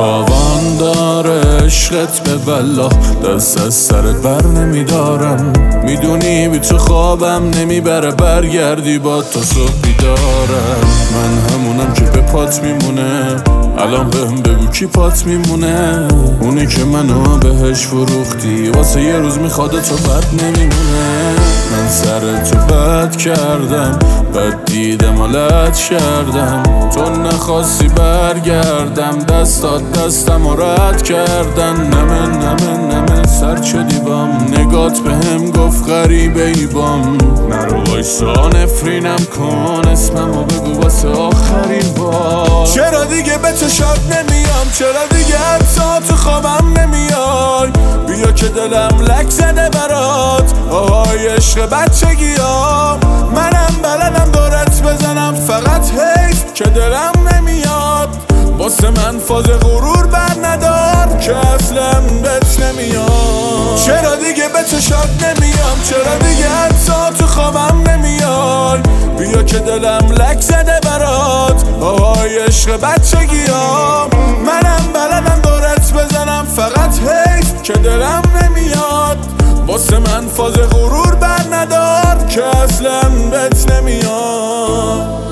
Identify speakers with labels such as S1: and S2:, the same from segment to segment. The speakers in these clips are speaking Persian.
S1: تاوان داره عشقت به والله، دست از سرت بر نمیدارم. میدونی بی تو خوابم نمیبره، برگردی با تو صبح بیدارم. من همونم که به پات میمونه، الان بهم بگو کی پات میمونه؟ اونی که منو بهش فروختی، واسه یه روز میخواد تو بد نمیمونه. من سر تو بد کردم، بد دیدم و لد کردم. تو نخواستی برگردم، دستم و رد کردن. نمه سر شدی بام، نگات بهم گفت غریبه ای بام. نرو وایسا نفرینم کن، اسممو بگو واسه آخرین بار. چرا دیگه به تو شاد نمیام؟ چرا دیگه حتی تو خوابم نمیای؟ بیا که دلم لک زده برات، آهای عشق بچگیام. منم بلدم دورت بزنم، فقط حیف که دلم نمیاد. واسه من فاز غرور بر ندار که اصلا بهت نمیاد. چرا دیگه به تو شاد نمیام؟ چرا دیگه حتی تو خوابم نمیای؟ بیا که دلم لک زده برات، آهای عشق بچگیام. منم بلدم دورت بزنم، فقط حیف که دلم نمیاد. واسه من فاز غرور بر ندار که اصلا بهت نمیاد.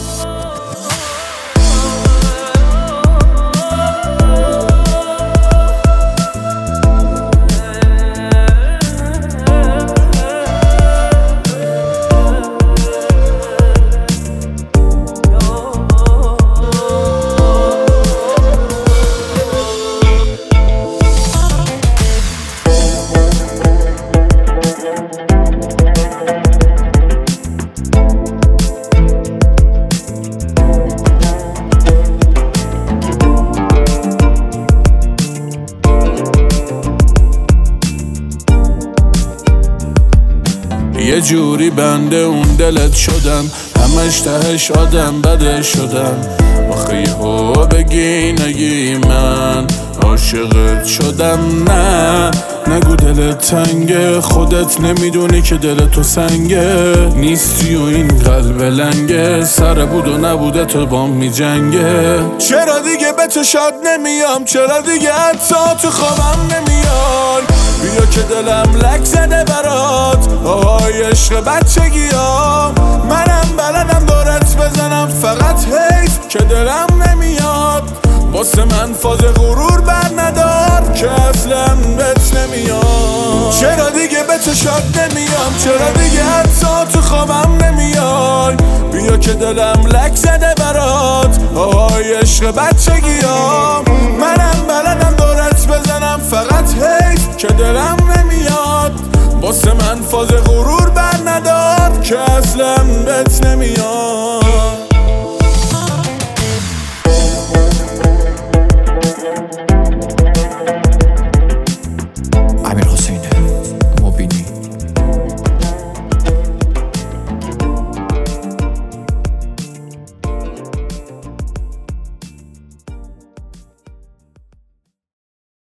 S1: یه جوری بنده اون دلت شدم، همش تهش آدم بده شدم. آخه یهو بگی نگی من عاشقت شدم. نه نگو دلت تنگه، خودت نمیدونی که دل تو سنگه. نیستی و این قلب لنگه، سر بود و نبوده تو بام می جنگه. چرا دیگه به تو شاد نمیام؟ چرا دیگه حتی تو خوابم نمیای؟ بیا که دلم لک زده برات، آهای عشق بچگیام. منم بلدم دورت بزنم، فقط حیف که دلم نمیاد. واسه من فاز غرور بر ندار که اصلا بهت نمیاد. چرا دیگه به تو شاد نمیام؟ چرا دیگه حتی تو خوابم نمیای؟ بیا که دلم لک زده برات، آهای عشق بچگیام. منم بلدم دورت بزنم، فقط حیف که دلم نمیاد. واسه من فاز غرور بر ندار که اصلا بهت نمیاد.